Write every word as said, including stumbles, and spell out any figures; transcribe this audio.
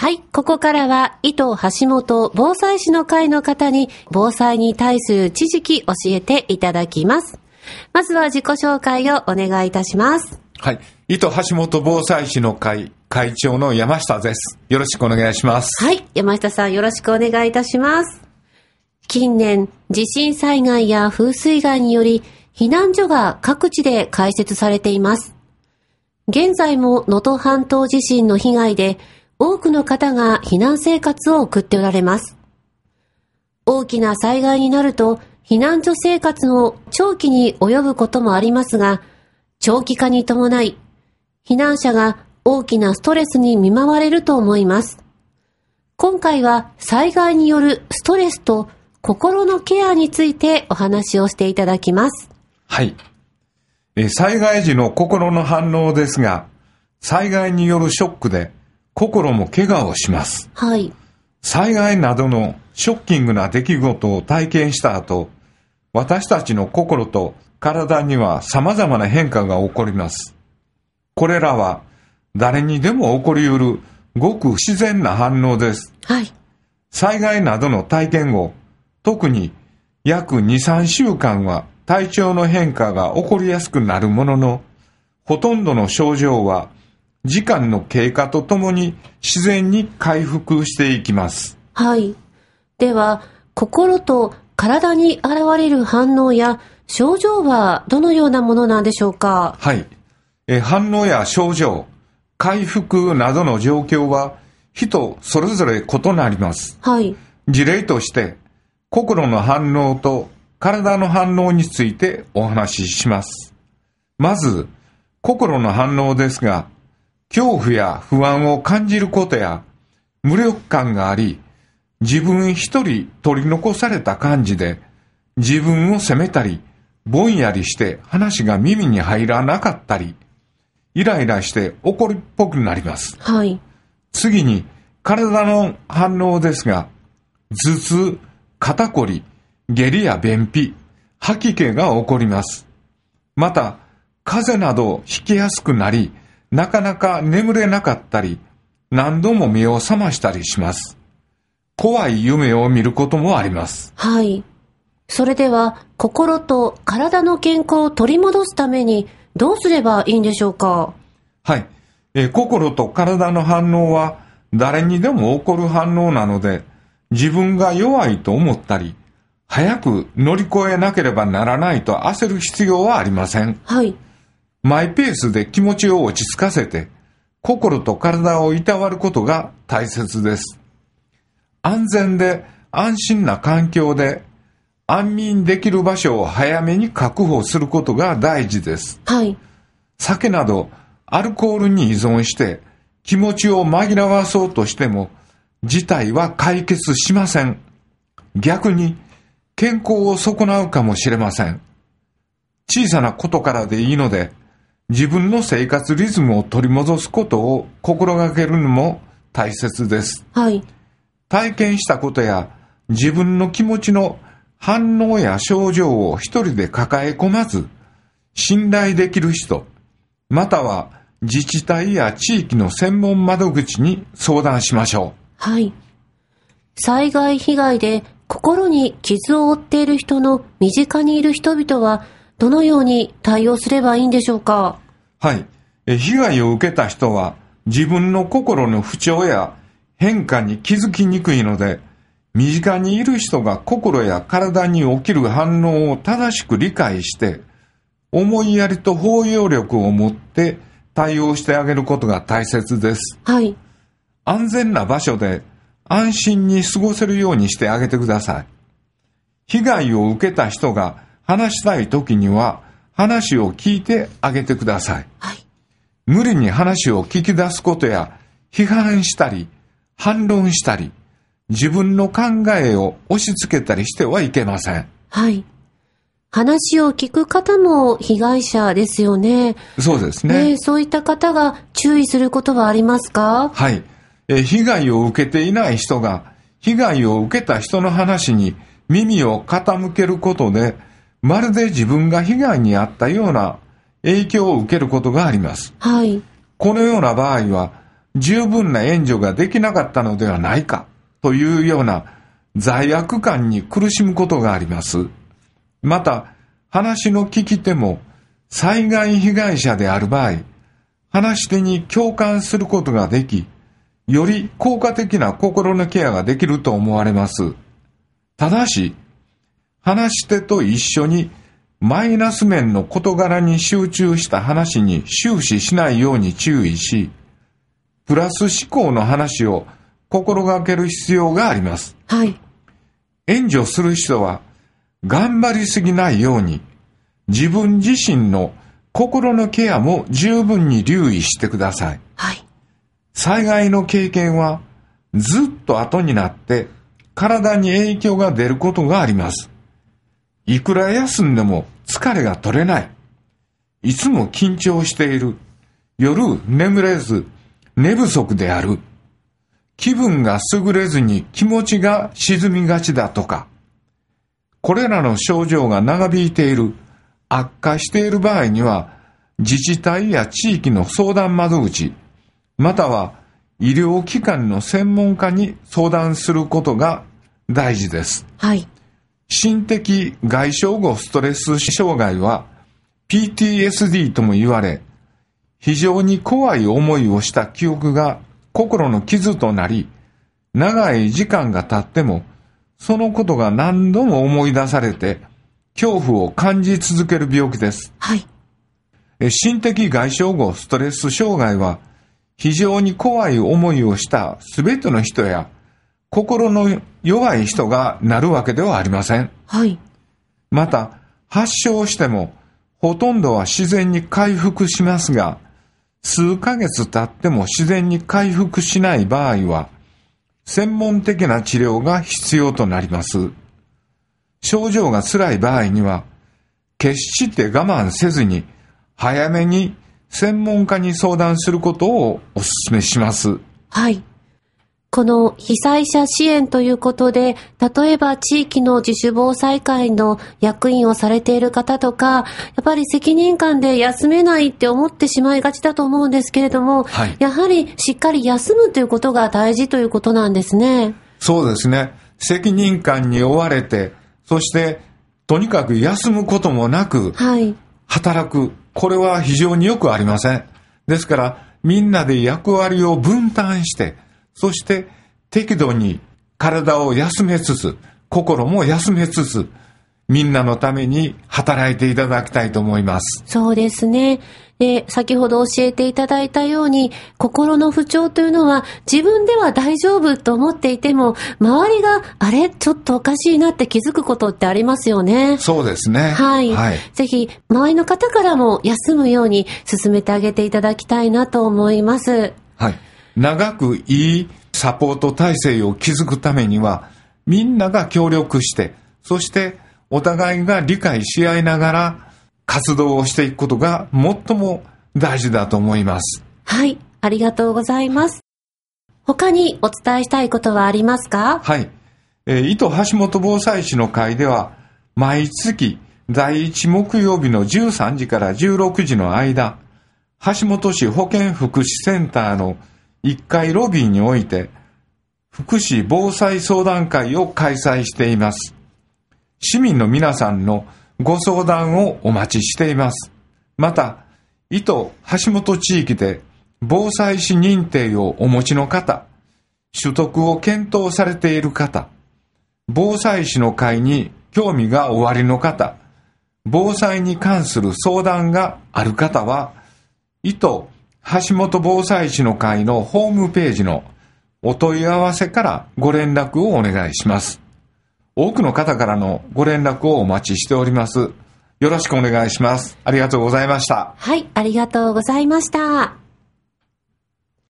はい、ここからは、伊藤橋本防災士の会の方に、防災に対する知識教えていただきます。まずは自己紹介をお願いいたします。 はい、伊藤橋本防災士の会会長の山下です。よろしくお願いします。 はい、山下さんよろしくお願いいたします。近年、地震災害や風水害により、避難所が各地で開設されています。現在も能登半島地震の被害で、多くの方が避難生活を送っておられます。大きな災害になると、避難所生活の長期に及ぶこともありますが、長期化に伴い、避難者が大きなストレスに見舞われると思います。今回は災害によるストレスと心のケアについてお話をしていただきます。 はい。え災害時の心の反応ですが、災害によるショックで心も怪我をします。 はい。 災害などのショッキングな出来事を体験した後、私たちの心と体には様々な変化が起こります。これらは誰にでも起こりうるごく自然な反応です。 はい。 災害などの体験後、特に約に、さんしゅうかんは体調の変化が起こりやすくなるものの、ほとんどの症状は時間の経過とともに自然に回復していきます。 はい。では、心と体に現れる反応や症状はどのようなものなんでしょうか？ はい。え反応や症状、回復などの状況は人それぞれ異なります。 はい。 事例として、心の反応と体の反応についてお話しします。まず、心の反応ですが、恐怖や不安を感じることや無力感があり、自分一人取り残された感じで、自分を責めたり、ぼんやりして話が耳に入らなかったり、イライラして怒りっぽくなります。 はい。 次に、体の反応ですが、頭痛、肩こり、下痢や便秘、吐き気が起こります。また、風邪などひきやすくなり、なかなか眠れなかったり、何度も目を覚ましたりします。怖い夢を見ることもあります。 はい。それでは、心と体の健康を取り戻すためにどうすればいいんでしょうか？ はい。えー、心と体の反応は誰にでも起こる反応なので、自分が弱いと思ったり、早く乗り越えなければならないと焦る必要はありません。 はい。 マイペースで気持ちを落ち着かせて、心と体をいたわることが大切です。安全で安心な環境で、安眠できる場所を早めに確保することが大事です。 はい。 酒などアルコールに依存して気持ちを紛らわそうとしても、事態は解決しません。逆に健康を損なうかもしれません。小さなことからでいいので、自分の生活リズムを取り戻すことを心がけるのも大切です。 はい。 体験したことや自分の気持ちの反応や症状を一人で抱え込まず、信頼できる人、または自治体や地域の専門窓口に相談しましょう。 はい。災害被害で心に傷を負っている人の身近にいる人々はどのように対応すればいいんでしょうか？ はい。え被害を受けた人は自分の心の不調や変化に気づきにくいので、身近にいる人が心や体に起きる反応を正しく理解して、思いやりと包容力を持って対応してあげることが大切です。 はい。 安全な場所で安心に過ごせるようにしてあげてください。被害を受けた人が話したいときには話を聞いてあげてください。 はい。 無理に話を聞き出すことや批判したり反論したり自分の考えを押し付けたりしてはいけません。 はい。話を聞く方も被害者ですよね。 そうですね。 ね、そういった方が注意することはありますか？ はい。え被害を受けていない人が被害を受けた人の話に耳を傾けることで、まるで自分が被害に遭ったような影響を受けることがあります。 はい。 このような場合は、 十分な援助ができなかったのではないかというような罪悪感に苦しむことがあります。また、話の聞き手も災害被害者である場合、話し手に共感することができ、より効果的な心のケアができると思われます。ただし、話し手と一緒にマイナス面の事柄に集中した話に終始しないように注意し、プラス思考の話を心がける必要があります。 はい。 援助する人は頑張りすぎないように、自分自身の心のケアも十分に留意してください。 はい。 災害の経験はずっと後になって体に影響が出ることがあります。いくら休んでも疲れが取れない。いつも緊張している。夜眠れず寝不足である。気分が優れずに気持ちが沈みがちだとか。これらの症状が長引いている、悪化している場合には、自治体や地域の相談窓口、または医療機関の専門家に相談することが大事です。 はい。 心的外傷後ストレス障害は ピーティーエスディー とも言われ、非常に怖い思いをした記憶が心の傷となり、長い時間が経ってもそのことが何度も思い出されて恐怖を感じ続ける病気です。 はい。 心的外傷後ストレス障害は非常に怖い思いをしたすべての人や心の弱い人がなるわけではありません。 はい。 また、発症しても、ほとんどは自然に回復しますが、数ヶ月経っても自然に回復しない場合は、専門的な治療が必要となります。症状が辛い場合には、決して我慢せずに、早めに専門家に相談することをお勧めします。 はい。この被災者支援ということで、例えば地域の自主防災会の役員をされている方とか、やっぱり責任感で休めないって思ってしまいがちだと思うんですけれども、はい、やはりしっかり休むということが大事ということなんですね。 そうですね。責任感に追われて、そしてとにかく休むこともなく、はい、働く。これは非常によくありません。ですからみんなで役割を分担して、そして適度に体を休めつつ、心も休めつつ、みんなのために働いていただきたいと思います。 そうですね。で、先ほど教えていただいたように、心の不調というのは自分では大丈夫と思っていても、周りがあれちょっとおかしいなって気づくことってありますよね。 そうですね。 はい。はい、ぜひ周りの方からも休むように進めてあげていただきたいなと思います。 はい。長くいいサポート体制を築くためには、みんなが協力して、そしてお互いが理解し合いながら活動をしていくことが最も大事だと思います。 はい、ありがとうございます。他にお伝えしたいことはありますか？ はい。えー、糸橋本防災士の会では、毎月だいいち木曜日のじゅうさんじからじゅうろくじの間、橋本市保健福祉センターのいっかいロビーにおいて福祉防災相談会を開催しています。市民の皆さんのご相談をお待ちしています。また、糸橋本地域で防災士認定をお持ちの方、取得を検討されている方、防災士の会に興味がおありの方、防災に関する相談がある方は、糸橋本防災士の会のホームページのお問い合わせからご連絡をお願いします。多くの方からのご連絡をお待ちしております。よろしくお願いします。ありがとうございました。 はい、ありがとうございました。